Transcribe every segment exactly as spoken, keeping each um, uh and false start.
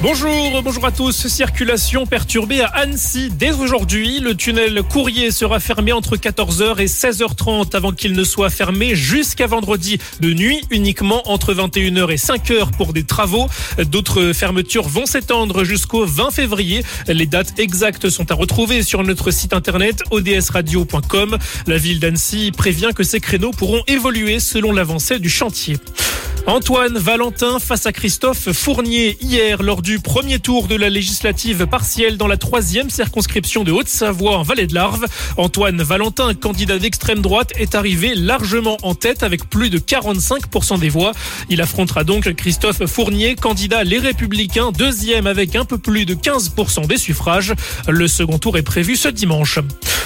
Bonjour, bonjour à tous. Circulation perturbée à Annecy dès aujourd'hui. Le tunnel Courrier sera fermé entre quatorze heures et seize heures trente avant qu'il ne soit fermé jusqu'à vendredi de nuit, uniquement entre vingt et une heures et cinq heures pour des travaux. D'autres fermetures vont s'étendre jusqu'au vingt février. Les dates exactes sont à retrouver sur notre site internet o d s radio point com. La ville d'Annecy prévient que ces créneaux pourront évoluer selon l'avancée du chantier. Antoine Valentin face à Christophe Fournier hier lors du premier tour de la législative partielle dans la troisième circonscription de Haute-Savoie en Vallée de l'Arve. Antoine Valentin, candidat d'extrême droite, est arrivé largement en tête avec plus de quarante-cinq pour cent des voix. Il affrontera donc Christophe Fournier, candidat Les Républicains, deuxième avec un peu plus de quinze pour cent des suffrages. Le second tour est prévu ce dimanche.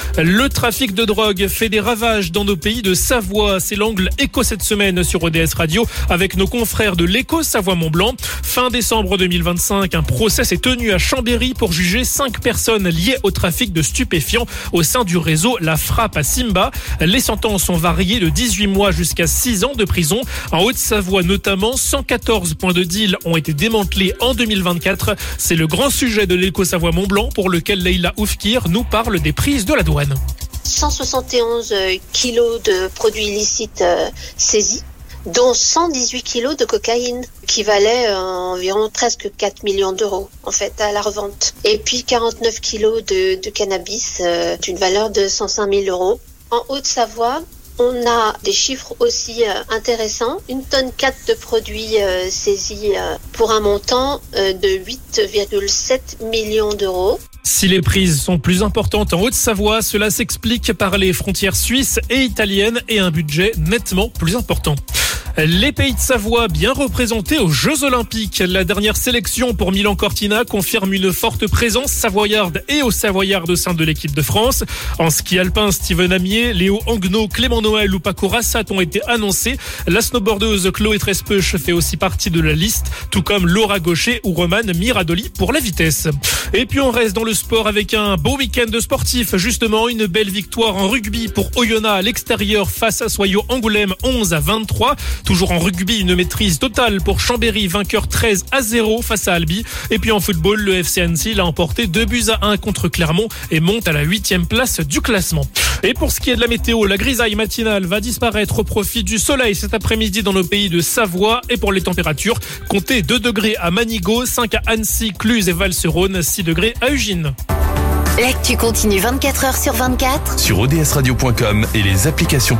Le trafic de drogue fait des ravages dans nos pays de Savoie. C'est l'angle écho cette semaine sur O D S Radio avec nos confrères de l'Écho Savoie-Mont-Blanc. Fin décembre deux mille vingt-cinq, un procès s'est tenu à Chambéry pour juger cinq personnes liées au trafic de stupéfiants au sein du réseau La Frappe à Simba. Les sentences ont varié de dix-huit mois jusqu'à six ans de prison. En Haute-Savoie notamment, cent quatorze points de deal ont été démantelés en deux mille vingt-quatre. C'est le grand sujet de l'Écho Savoie-Mont-Blanc pour lequel Leïla Oufkir nous parle des prises de la douane. cent soixante et onze kilos de produits illicites euh, saisis, dont cent dix-huit kilos de cocaïne, qui valait euh, environ presque quatre millions d'euros, en fait, à la revente. Et puis quarante-neuf kilos de, de cannabis, euh, d'une valeur de cent cinq mille euros. En Haute-Savoie, on a des chiffres aussi euh, intéressants. Une tonne quatre de produits euh, saisis euh, pour un montant euh, de huit virgule sept millions d'euros. Si les prises sont plus importantes en Haute-Savoie, cela s'explique par les frontières suisses et italiennes et un budget nettement plus important. Les pays de Savoie bien représentés aux Jeux Olympiques. La dernière sélection pour Milan-Cortina confirme une forte présence savoyarde et aux Savoyards au sein de l'équipe de France. En ski alpin, Steven Amier, Léo Anguenot, Clément Noël ou Paco Rassat ont été annoncés. La snowboardeuse Chloé Trespeuch fait aussi partie de la liste, tout comme Laura Gaucher ou Romane Miradoli pour la vitesse. Et puis on reste dans le sport avec un beau week-end sportif. Justement, une belle victoire en rugby pour Oyonnax à l'extérieur face à Soyo Angoulême onze à vingt-trois. Toujours en rugby, une maîtrise totale pour Chambéry, vainqueur treize à zéro face à Albi. Et puis en football, le F C Annecy l'a emporté deux buts à un contre Clermont et monte à la huitième place du classement. Et pour ce qui est de la météo, la grisaille matinale va disparaître au profit du soleil cet après-midi dans nos pays de Savoie. Et pour les températures, comptez deux degrés à Manigot, cinq à Annecy, Cluse et Val-sur-Rhône, six degrés à Ugine. L'actu continue vingt-quatre heures sur vingt-quatre sur o d s radio point com et les applications